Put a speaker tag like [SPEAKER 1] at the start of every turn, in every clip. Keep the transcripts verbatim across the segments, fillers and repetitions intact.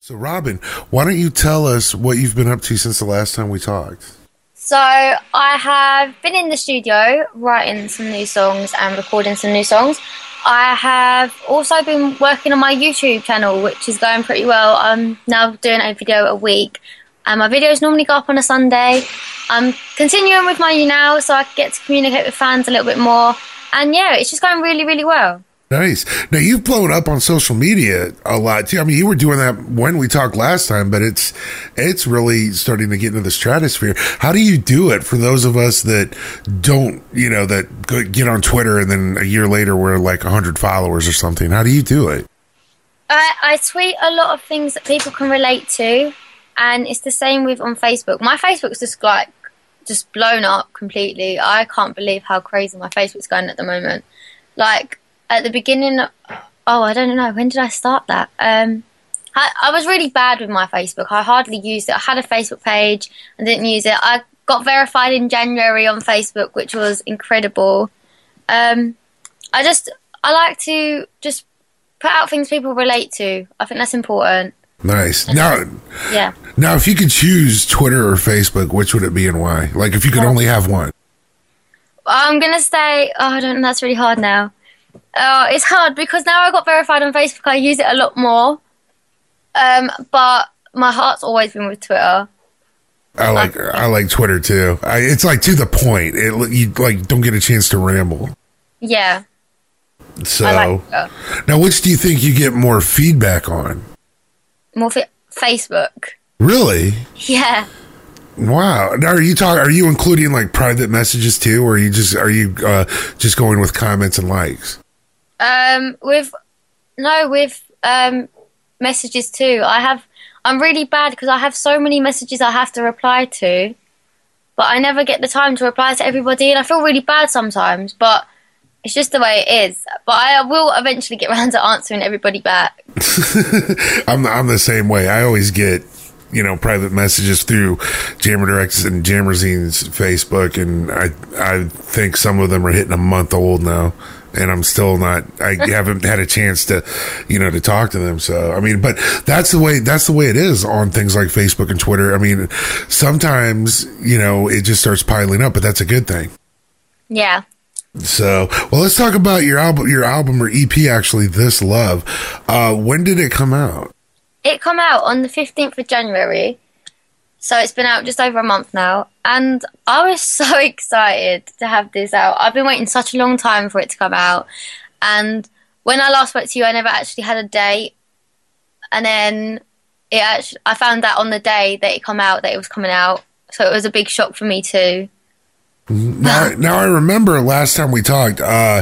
[SPEAKER 1] So, Robin, why don't you tell us what you've been up to since the last time we talked?
[SPEAKER 2] So I have been in the studio writing some new songs and recording some new songs. I have also been working on my YouTube channel, which is going pretty well. I'm now doing a video a week, and my videos normally go up on a Sunday. I'm continuing with my now, so I get to communicate with fans a little bit more. And yeah, it's just going really, really well.
[SPEAKER 1] Nice. Now, you've blown up on social media a lot, too. I mean, you were doing that when we talked last time, but it's it's really starting to get into the stratosphere. How do you do it for those of us that don't, you know, that go, get on Twitter and then a year later we're like one hundred followers or something? How do you do it?
[SPEAKER 2] I, I tweet a lot of things that people can relate to, and it's the same with on Facebook. My Facebook's just like, just blown up completely. I can't believe how crazy my Facebook's going at the moment. Like, at the beginning, oh, I don't know, when did I start that? Um, I, I was really bad with my Facebook. I hardly used it. I had a Facebook page and didn't use it. I got verified in January on Facebook, which was incredible. Um, I just, I like to just put out things people relate to. I think that's important.
[SPEAKER 1] Nice. Now,
[SPEAKER 2] yeah.
[SPEAKER 1] Now, if you could choose Twitter or Facebook, which would it be and why? Like, if you could only have one.
[SPEAKER 2] I'm going to say, oh, I don't know, that's really hard now. Oh, it's hard because now I got verified on Facebook, I use it a lot more. Um, but my heart's always been with Twitter.
[SPEAKER 1] I like I like Twitter too. I, it's like to the point. It you like don't get a chance to ramble.
[SPEAKER 2] Yeah.
[SPEAKER 1] So
[SPEAKER 2] I like Twitter.
[SPEAKER 1] Now, which do you think you get more feedback on?
[SPEAKER 2] More fi- Facebook.
[SPEAKER 1] Really?
[SPEAKER 2] Yeah.
[SPEAKER 1] Wow. Now, are you talking? Are you including like private messages too, or are you just are you uh, just going with comments and likes?
[SPEAKER 2] Um, with no, with um messages too. I have. I'm really bad because I have so many messages I have to reply to, but I never get the time to reply to everybody, and I feel really bad sometimes. But it's just the way it is. But I will eventually get around to answering everybody back.
[SPEAKER 1] I'm I'm the same way. I always get, you know, private messages through Jammer Directs and Jammerzine's Facebook, and I I think some of them are hitting a month old now, and I'm still not. I haven't had a chance to, you know, to talk to them. So I mean, but that's the way that's the way it is on things like Facebook and Twitter. I mean, sometimes, you know, it just starts piling up, but that's a good thing.
[SPEAKER 2] Yeah.
[SPEAKER 1] So, well, let's talk about your album, your album or E P, actually, This Love. Uh, when did it come out?
[SPEAKER 2] It come out on the fifteenth of January, so it's been out just over a month now, and I was so excited to have this out. I've been waiting such a long time for it to come out, and when I last spoke to you, I never actually had a date, and then it actually, I found out on the day that it come out that it was coming out, so it was a big shock for me too.
[SPEAKER 1] Now, now I remember last time we talked, uh,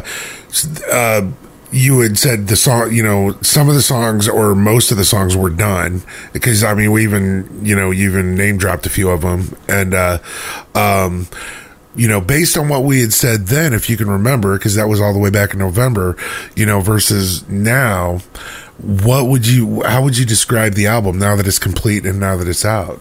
[SPEAKER 1] uh, you had said the song, you know, some of the songs or most of the songs were done because, I mean, we even, you know, you even name dropped a few of them. And, uh, um, you know, based on what we had said then, if you can remember, because that was all the way back in November, you know, versus now, what would you, how would you describe the album now that it's complete and now that it's out?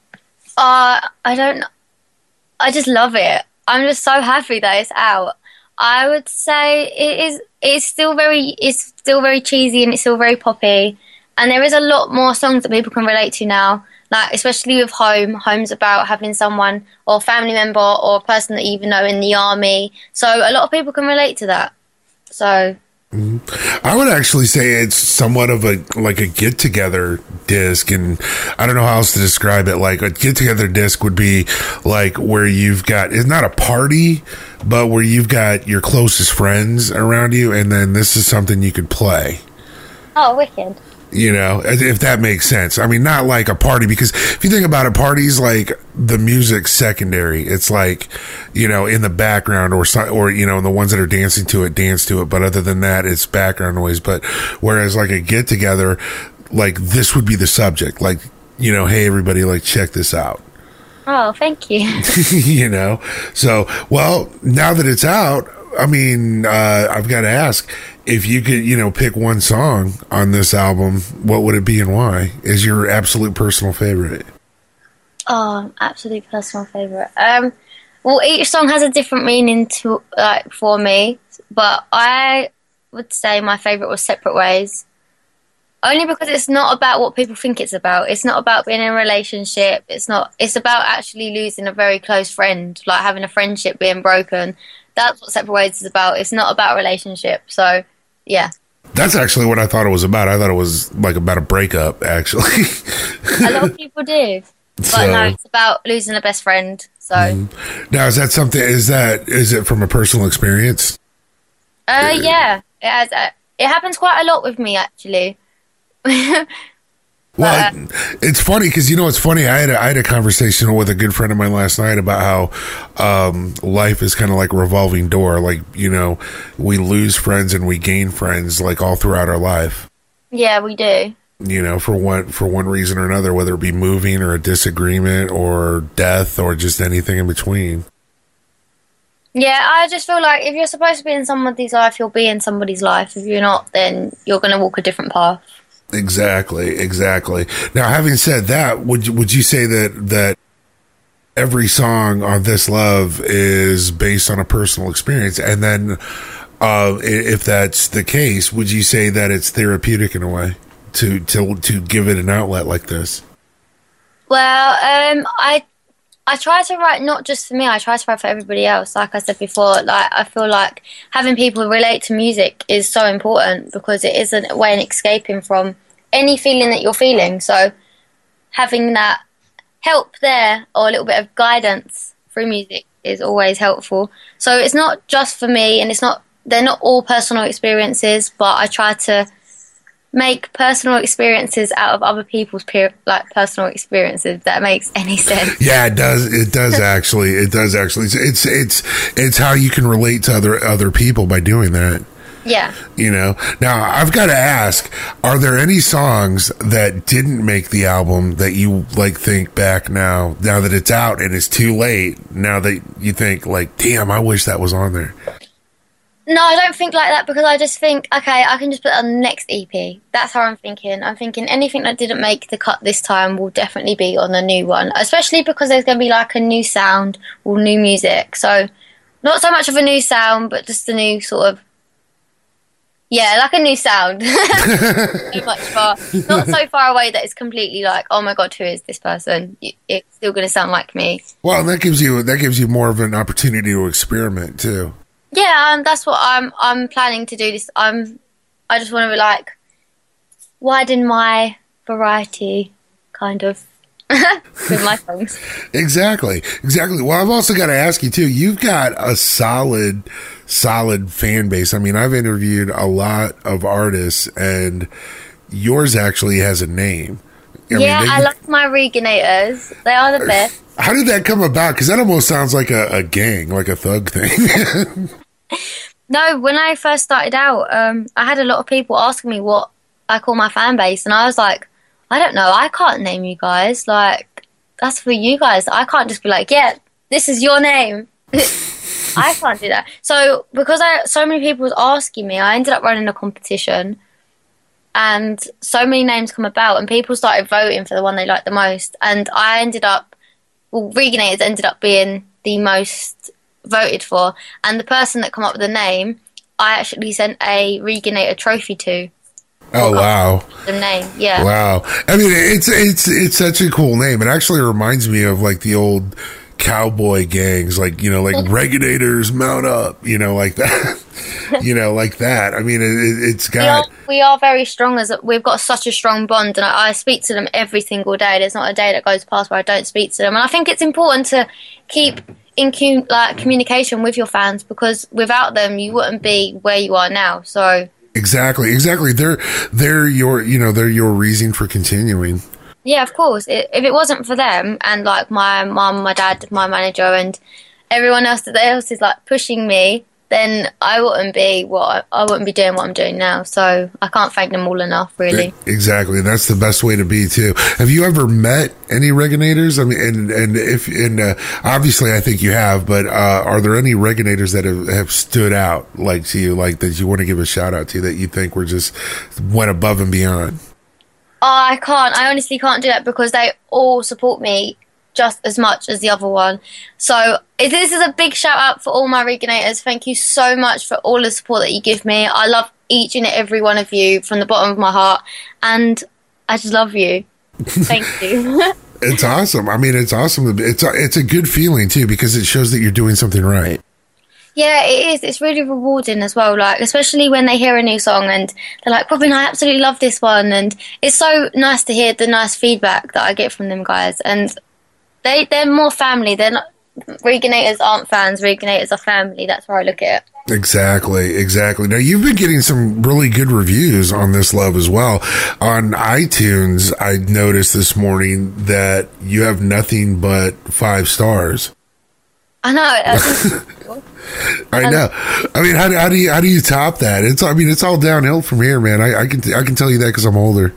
[SPEAKER 2] Uh, I don't, I just love it. I'm just so happy that it's out. I would say it is. It's still very. It's still very cheesy and it's still very poppy. And there is a lot more songs that people can relate to now. Like especially with Home. Home's about having someone or a family member or a person that you even know in the army. So a lot of people can relate to that. So.
[SPEAKER 1] Mm-hmm. I would actually say it's somewhat of a like a get together disc, and I don't know how else to describe it. Like a get together disc would be like where you've got, it's not a party, but where you've got your closest friends around you, and then this is something you could play.
[SPEAKER 2] Oh, wicked.
[SPEAKER 1] You know, if that makes sense. I mean, not like a party, because if you think about it, parties, like the music's secondary. It's like, you know, in the background or, or, you know, the ones that are dancing to it, dance to it. But other than that, it's background noise. But whereas like a get together, like this would be the subject. Like, you know, hey, everybody, like, check this out.
[SPEAKER 2] Oh, thank you.
[SPEAKER 1] You know, so, well, now that it's out, I mean, uh, I've got to ask, if you could, you know, pick one song on this album, what would it be and why? Is your absolute personal favorite?
[SPEAKER 2] Oh, absolute personal favorite. Um, well, each song has a different meaning to like for me, but I would say my favorite was "Separate Ways." Only because it's not about what people think it's about. It's not about being in a relationship. It's not. It's about actually losing a very close friend, like having a friendship being broken. That's what Separate Ways is about. It's not about a relationship. So, yeah.
[SPEAKER 1] That's actually what I thought it was about. I thought it was like about a breakup, actually.
[SPEAKER 2] A lot of people do. But so, no, it's about losing a best friend. So mm-hmm.
[SPEAKER 1] Now, is that something, is that, is it from a personal experience?
[SPEAKER 2] Uh, yeah. It has. Uh, it happens quite a lot with me, actually.
[SPEAKER 1] Well, uh, it's funny because, you know, it's funny. I had a, I had a conversation with a good friend of mine last night about how um, life is kind of like a revolving door. Like, you know, we lose friends and we gain friends like all throughout our life.
[SPEAKER 2] Yeah, we do.
[SPEAKER 1] You know, for one for one reason or another, whether it be moving or a disagreement or death or just anything in between.
[SPEAKER 2] Yeah, I just feel like if you're supposed to be in somebody's life, you'll be in somebody's life. If you're not, then you're going to walk a different path.
[SPEAKER 1] Exactly, exactly. Now, having said that, would you, would you say that that every song on This Love is based on a personal experience? And then, uh, if that's the case, would you say that it's therapeutic in a way to to to give it an outlet like this?
[SPEAKER 2] Well, um, I I try to write not just for me. I try to write for everybody else. Like I said before, like I feel like having people relate to music is so important because it is a way of escaping from any feeling that you're feeling. So having that help there or a little bit of guidance through music is always helpful. So it's not just for me, and it's not they're not all personal experiences, but I try to make personal experiences out of other people's peer, like personal experiences. If that makes any sense.
[SPEAKER 1] Yeah, it does. It does actually. It does actually. It's, it's it's it's how you can relate to other other people by doing that.
[SPEAKER 2] Yeah.
[SPEAKER 1] You know. Now I've got to ask: are there any songs that didn't make the album that you like think back now, now that it's out and it's too late? Now that you think like, damn, I wish that was on there.
[SPEAKER 2] No, I don't think like that because I just think, okay, I can just put it on the next E P. That's how I'm thinking. I'm thinking anything that didn't make the cut this time will definitely be on the new one, especially because there's going to be like a new sound or new music. So not so much of a new sound, but just a new sort of, yeah, like a new sound. So much far, not so far away that it's completely like, oh my God, who is this person? It's still going to sound like me.
[SPEAKER 1] Well, and that gives you, that gives you more of an opportunity to experiment too.
[SPEAKER 2] Yeah, and that's what I'm I'm planning to do. This I'm I just want to like widen my variety, kind of, with my songs.
[SPEAKER 1] Exactly, exactly. Well, I've also got to ask you too. You've got a solid, solid fan base. I mean, I've interviewed a lot of artists, and yours actually has a name.
[SPEAKER 2] I yeah, mean, they, I love my Reganators. They are the best.
[SPEAKER 1] How did that come about? Because that almost sounds like a, a gang, like a thug thing.
[SPEAKER 2] No, when I first started out, um, I had a lot of people asking me what I call my fan base, and I was like, I don't know, I can't name you guys. Like, that's for you guys. I can't just be like, yeah, this is your name. I can't do that. So because I so many people was asking me, I ended up running a competition, and so many names come about, and people started voting for the one they liked the most, and I ended up, well, Reganators ended up being the most voted for, and the person that come up with the name, I actually sent a Reganator trophy to.
[SPEAKER 1] Oh wow!
[SPEAKER 2] The name, yeah.
[SPEAKER 1] Wow. I mean, it's it's it's such a cool name. It actually reminds me of like the old cowboy gangs, like, you know, like Reganators mount up, you know, like that. You know, like that. I mean, it, it's got.
[SPEAKER 2] We are, we are very strong as a, we've got such a strong bond, and I, I speak to them every single day. There's not a day that goes past where I don't speak to them, and I think it's important to keep in cu- like communication with your fans, because without them you wouldn't be where you are now. So
[SPEAKER 1] exactly exactly they're they're your, you know, they're your reason for continuing.
[SPEAKER 2] Yeah, of course. It, if it wasn't for them and like my mum, my dad, my manager, and everyone else that else is like pushing me, then I wouldn't be what I, I wouldn't be doing what I'm doing now. So I can't thank them all enough, really.
[SPEAKER 1] Exactly, that's the best way to be too. Have you ever met any Reganators? I mean, and and if and uh, obviously I think you have, but uh, are there any Reganators that have, have stood out like to you, like that you want to give a shout out to, that you think were just went above and beyond?
[SPEAKER 2] Oh, I can't. I honestly can't do that because they all support me just as much as the other one. So this is a big shout out for all my Reganators. Thank you so much for all the support that you give me. I love each and every one of you from the bottom of my heart, and I just love you. Thank you.
[SPEAKER 1] It's awesome. I mean, it's awesome. It's a, it's a good feeling too, because it shows that you're doing something right.
[SPEAKER 2] Yeah, it is. It's really rewarding as well. Like, especially when they hear a new song and they're like, Robin, I absolutely love this one. And it's so nice to hear the nice feedback that I get from them guys. And they, they're more family. They're not, Reganators aren't fans. Reganators are family. That's how I look at it.
[SPEAKER 1] Exactly, exactly. Now, you've been getting some really good reviews on this love as well. On iTunes, I noticed this morning that you have nothing but five stars.
[SPEAKER 2] I know.
[SPEAKER 1] I know. I mean, how do, how do you how do you top that? It's I mean, it's all downhill from here, man. I, I can I can tell you that because I'm older.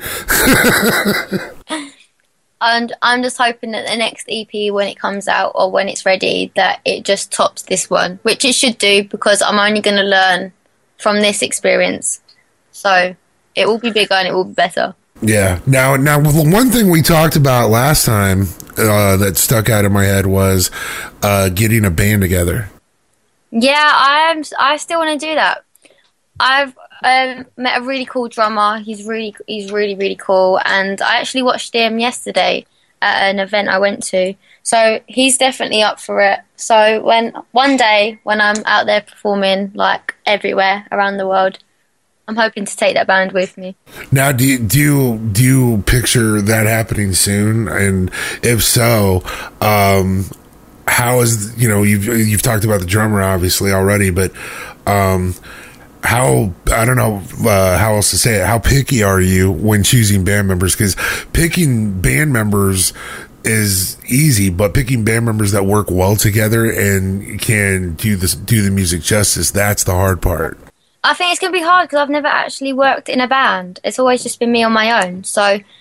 [SPEAKER 2] And I'm just hoping that the next E P, when it comes out or when it's ready, that it just tops this one, which it should do, because I'm only going to learn from this experience. So it will be bigger and it will be better.
[SPEAKER 1] Yeah. Now, now, the one thing we talked about last time uh, that stuck out in my head was uh, getting a band together.
[SPEAKER 2] Yeah, I'm. I still want to do that. I've um, met a really cool drummer. He's really, he's really, really cool. And I actually watched him yesterday at an event I went to. So he's definitely up for it. So when one day when I'm out there performing like everywhere around the world, I'm hoping to take that band with me.
[SPEAKER 1] Now, do you, do you, do you picture that happening soon? And if so, um, how is, you know, you've, you've talked about the drummer obviously already, but, um, how, I don't know, uh, how else to say it. How picky are you when choosing band members? Because picking band members is easy, but picking band members that work well together and can do this, do the music justice, that's the hard part.
[SPEAKER 2] I think it's going to be hard because I've never actually worked in a band. It's always just been me on my own. So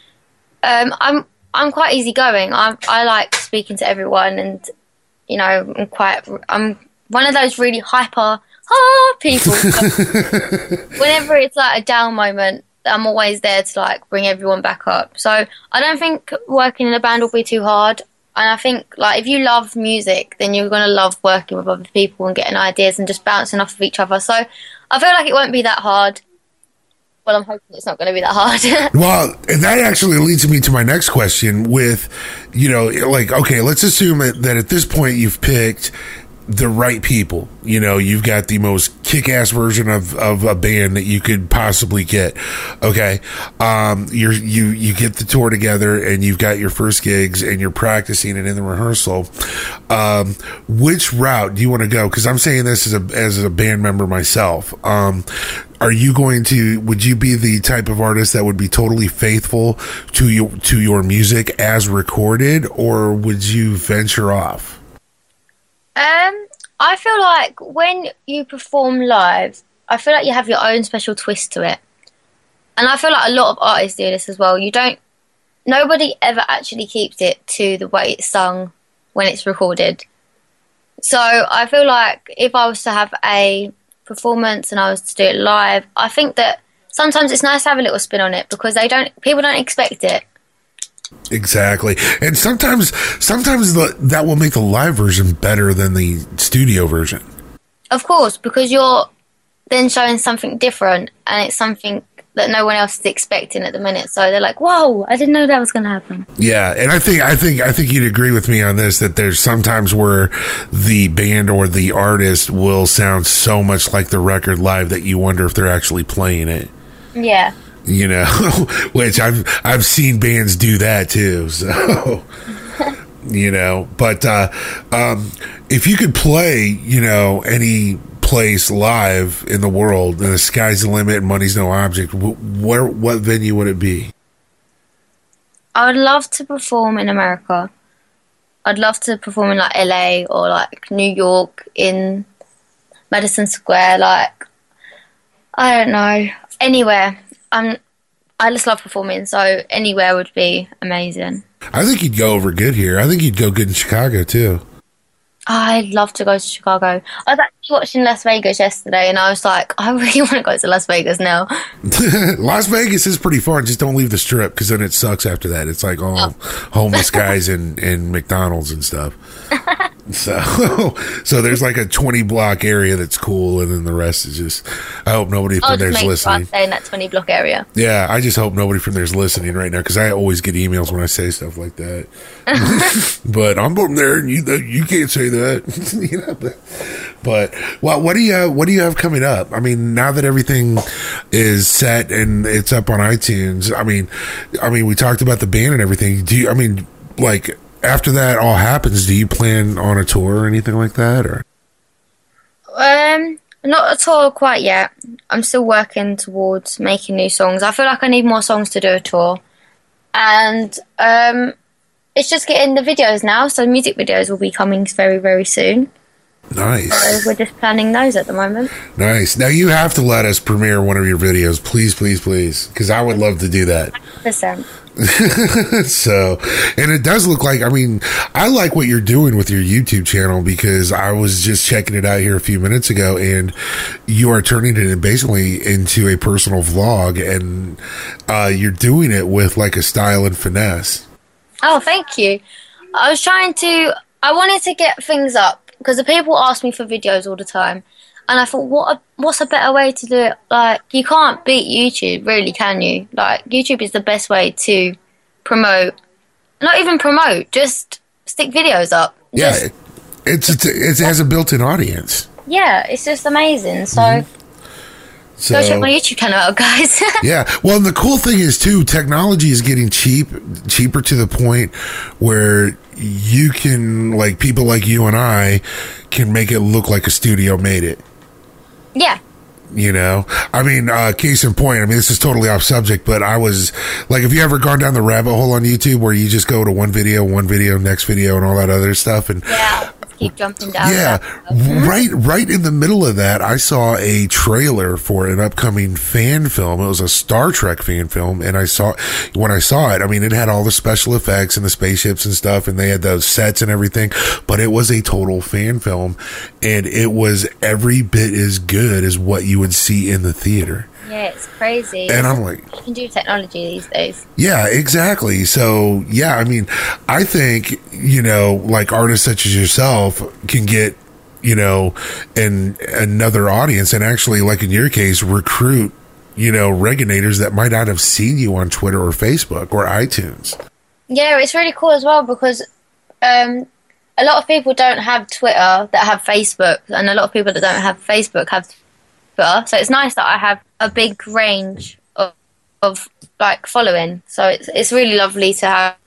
[SPEAKER 2] um, I'm I'm quite easigoing. I I like speaking to everyone, and you know, I'm quite I'm one of those really hyper ah, people. Whenever it's like a down moment, I'm always there to like bring everyone back up. So I don't think working in a band will be too hard. And I think, like, if you love music, then you're going to love working with other people and getting ideas and just bouncing off of each other. So I feel like it won't be that hard. Well, I'm hoping it's not going to be that hard.
[SPEAKER 1] Well, and that actually leads me to my next question with, you know, like, okay, let's assume that, that at this point you've picked the right people. You know, you've got the most kick-ass version of, of a band that you could possibly get. Okay. Um, you're, you, you get the tour together and you've got your first gigs and you're practicing and in the rehearsal. Um, which route do you want to go? Cause I'm saying this as a, as a band member myself. Um, are you going to, would you be the type of artist that would be totally faithful to your, to your music as recorded, or would you venture off?
[SPEAKER 2] Um, I feel like when you perform live, I feel like you have your own special twist to it. And I feel like a lot of artists do this as well. You don't, nobody ever actually keeps it to the way it's sung when it's recorded. So I feel like if I was to have a performance and I was to do it live, I think that sometimes it's nice to have a little spin on it because they don't, people don't expect it.
[SPEAKER 1] Exactly. And sometimes sometimes the, that will make the live version better than the studio version.
[SPEAKER 2] Of course, because you're then showing something different and it's something that no one else is expecting at the minute. So they're like, whoa, I didn't know that was going to happen.
[SPEAKER 1] Yeah, and I think I think I think you'd agree with me on this, that there's sometimes where the band or the artist will sound so much like the record live that you wonder if they're actually playing it.
[SPEAKER 2] Yeah.
[SPEAKER 1] You know, which I've I've seen bands do that too. So, you know, but uh, um, if you could play, you know, any place live in the world, and the sky's the limit and money's no object, where what venue would it be?
[SPEAKER 2] I would love to perform in America. I'd love to perform in like L A or like New York, in Madison Square. Like, I don't know, anywhere. I'm, I just love performing, so anywhere would be amazing.
[SPEAKER 1] I think you'd go over good here. I think you'd go good in Chicago, too.
[SPEAKER 2] I'd love to go to Chicago. I was actually watching Las Vegas yesterday, and I was like, I really want to go to Las Vegas now.
[SPEAKER 1] Las Vegas is pretty fun. Just don't leave the strip, because then it sucks after that. It's like all oh. homeless guys in, in McDonald's and stuff. So, so there's like a twenty block area that's cool, and then the rest is just. I hope nobody from there's listening.
[SPEAKER 2] Stay in that twenty block area.
[SPEAKER 1] Yeah, I just hope nobody from there's listening right now, because I always get emails when I say stuff like that. But I'm from there, and you you can't say that. You know, but, but well, what do you what do you have coming up? I mean, now that everything is set and it's up on iTunes, I mean, I mean, we talked about the band and everything. Do you? I mean, like. After that all happens, do you plan on a tour or anything like that, or?
[SPEAKER 2] Um, not a tour quite yet. I'm still working towards making new songs. I feel like I need more songs to do a tour, and um, it's just getting the videos now. So music videos will be coming very, very soon.
[SPEAKER 1] Nice.
[SPEAKER 2] So we're just planning those at the moment.
[SPEAKER 1] Nice. Now you have to let us premiere one of your videos, please, please, please, because I would love to do that.
[SPEAKER 2] one hundred percent.
[SPEAKER 1] So, and it does look like, I mean, I like what you're doing with your YouTube channel, because I was just checking it out here a few minutes ago, and you are turning it basically into a personal vlog, and uh, you're doing it with like a style and finesse.
[SPEAKER 2] Oh, thank you. I was trying to, I wanted to get things up, because the people ask me for videos all the time. And I thought, what? A, what's a better way to do it? Like, you can't beat YouTube, really, can you? Like, YouTube is the best way to promote. Not even promote, just stick videos up.
[SPEAKER 1] Yeah,
[SPEAKER 2] just,
[SPEAKER 1] it, it's, it's it has a built-in audience.
[SPEAKER 2] Yeah, it's just amazing. So, mm-hmm. so go check my YouTube channel out, guys.
[SPEAKER 1] Yeah, well, and the cool thing is too, technology is getting cheap, cheaper to the point where you can, like, people like you and I can make it look like a studio made it.
[SPEAKER 2] Yeah.
[SPEAKER 1] You know, I mean, uh, case in point, I mean, this is totally off subject, but I was like, have you ever gone down the rabbit hole on YouTube where you just go to one video, one video, next video, and all that other stuff? And
[SPEAKER 2] yeah, keep jumping down.
[SPEAKER 1] Yeah, right, right in the middle of that, I saw a trailer for an upcoming fan film. It was a Star Trek fan film, and I saw when I saw it, I mean, it had all the special effects and the spaceships and stuff, and they had those sets and everything, but it was a total fan film, and it was every bit as good as what you would see in the theater.
[SPEAKER 2] Yeah, it's crazy.
[SPEAKER 1] And I'm like,
[SPEAKER 2] you can do technology these days.
[SPEAKER 1] Yeah, exactly. So, yeah, I mean, I think, you know, like artists such as yourself can get, you know, an, another audience and actually, like in your case, recruit, you know, Reganators that might not have seen you on Twitter or Facebook or iTunes. Yeah,
[SPEAKER 2] it's really cool as well, because um, a lot of people don't have Twitter that have Facebook, and a lot of people that don't have Facebook have Twitter. So it's nice that I have a big range of, of like following. So it's it's really lovely to have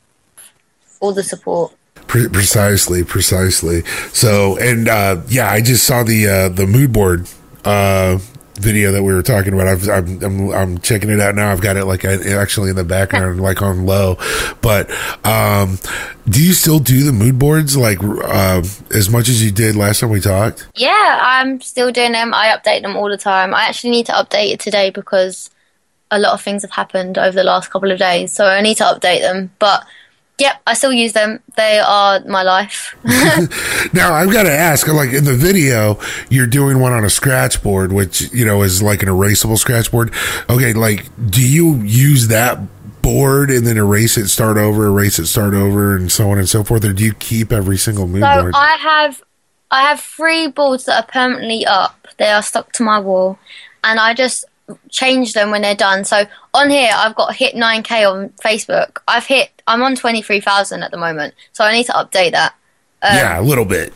[SPEAKER 2] all the support.
[SPEAKER 1] Pre- precisely, precisely. So, and uh, yeah, I just saw the uh, the mood board uh, video that we were talking about. I've, I'm, I'm I'm checking it out now. I've got it like actually in the background, like on low. But um, do you still do the mood boards like uh, as much as you did last time we talked?
[SPEAKER 2] Yeah, I'm still doing them. I update them all the time. I actually need to update it today because a lot of things have happened over the last couple of days, so I need to update them. But yep, I still use them. They are my life.
[SPEAKER 1] Now, I've got to ask, like in the video, you're doing one on a scratch board, which, you know, is like an erasable scratch board. Okay, like, do you use that board and then erase it, start over, erase it, start over, and so on and so forth? Or do you keep every single mood
[SPEAKER 2] so
[SPEAKER 1] board?
[SPEAKER 2] I have, I have three boards that are permanently up. They are stuck to my wall, and I just change them when they're done. So on here, I've got hit nine K on Facebook. I've hit, I'm on twenty-three thousand at the moment, so I need to update that. Um,
[SPEAKER 1] yeah, a little bit.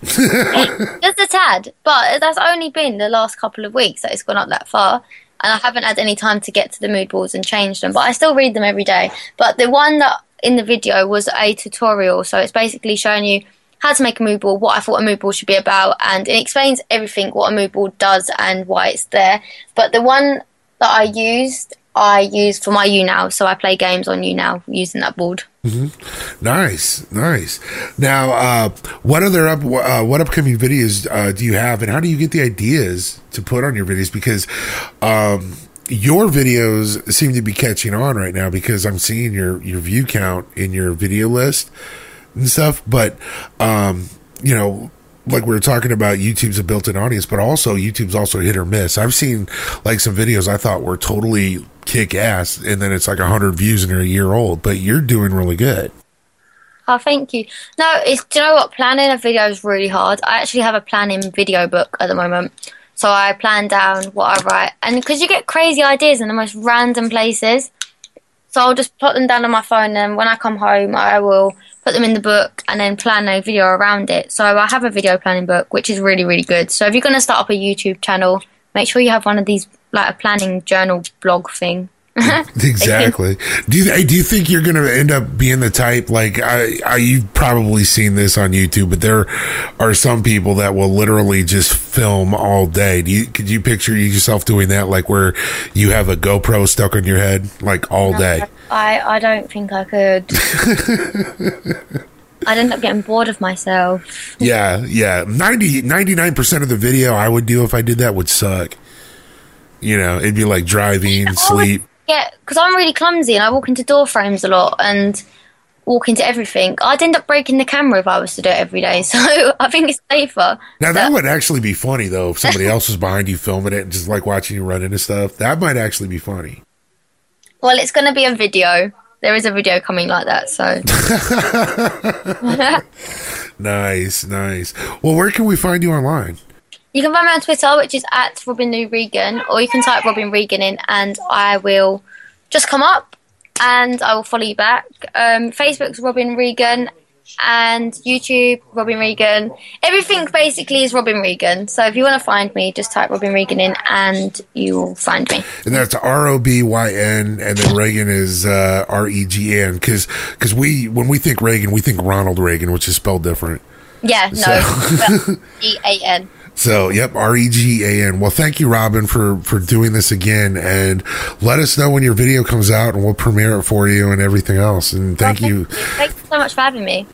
[SPEAKER 2] Just a tad, but that's only been the last couple of weeks that it's gone up that far, and I haven't had any time to get to the mood boards and change them, but I still read them every day. But the one that in the video was a tutorial, so it's basically showing you how to make a mood board, what I thought a mood board should be about, and it explains everything what a mood board does and why it's there. But the one that I used, I used for my YouNow, so I play games on YouNow using that board.
[SPEAKER 1] Mm-hmm. Nice, nice. Now, uh, what other up, uh, what upcoming videos uh, do you have, and how do you get the ideas to put on your videos? Because um, your videos seem to be catching on right now, because I'm seeing your your view count in your video list and stuff. But um, you know, like we were talking about, YouTube's a built-in audience, but also YouTube's also hit or miss. I've seen like some videos I thought were totally kick ass, and then it's like a hundred views and they're a year old, but you're doing really good.
[SPEAKER 2] Oh, thank you. No, it's, do you know what? Planning a video is really hard. I actually have a planning video book at the moment. So I plan down what I write. And because you get crazy ideas in the most random places. So I'll just put them down on my phone, and when I come home, I will put them in the book and then plan a video around it. So I have a video planning book, which is really, really good. So if you're going to start up a YouTube channel, make sure you have one of these, like a planning journal blog thing.
[SPEAKER 1] Exactly. Do you do you think you're going to end up being the type, like I, I you've probably seen this on YouTube, but there are some people that will literally just film all day. Do you could you picture yourself doing that, like where you have a GoPro stuck on your head like all day?
[SPEAKER 2] I I don't think I could. I'd end up getting bored of myself.
[SPEAKER 1] Yeah, yeah. ninety, ninety-nine percent of the video I would do if I did that would suck. You know, it'd be like driving, yeah, sleep.
[SPEAKER 2] Yeah, because I'm really clumsy and I walk into door frames a lot and walk into everything. I'd end up breaking the camera if I was to do it every day, so I think it's safer.
[SPEAKER 1] Now, that would actually be funny, though, if somebody else was behind you filming it and just, like, watching you run into stuff. That might actually be funny.
[SPEAKER 2] Well, it's going to be a video. There is a video coming like that, so...
[SPEAKER 1] Nice, nice. Well, where can we find you online?
[SPEAKER 2] You can find me on Twitter, which is at Robin Lou Regan, or you can type Robin Regan in and I will just come up and I will follow you back. Um, Facebook's Robin Regan and YouTube, Robin Regan. Everything basically is Robin Regan. So if you want to find me, just type Robin Regan in and you will find me.
[SPEAKER 1] And that's R O B Y N, and then Regan is uh, R E G N, because because we, when we think Reagan, we think Ronald Reagan, which is spelled different.
[SPEAKER 2] Yeah, no,
[SPEAKER 1] so.
[SPEAKER 2] E A N.
[SPEAKER 1] So, yep, R E G A N. Well, thank you, Robin, for, for doing this again. And let us know when your video comes out, and we'll premiere it for you and everything else. And thank
[SPEAKER 2] well,
[SPEAKER 1] you.
[SPEAKER 2] Thank you so much for having me.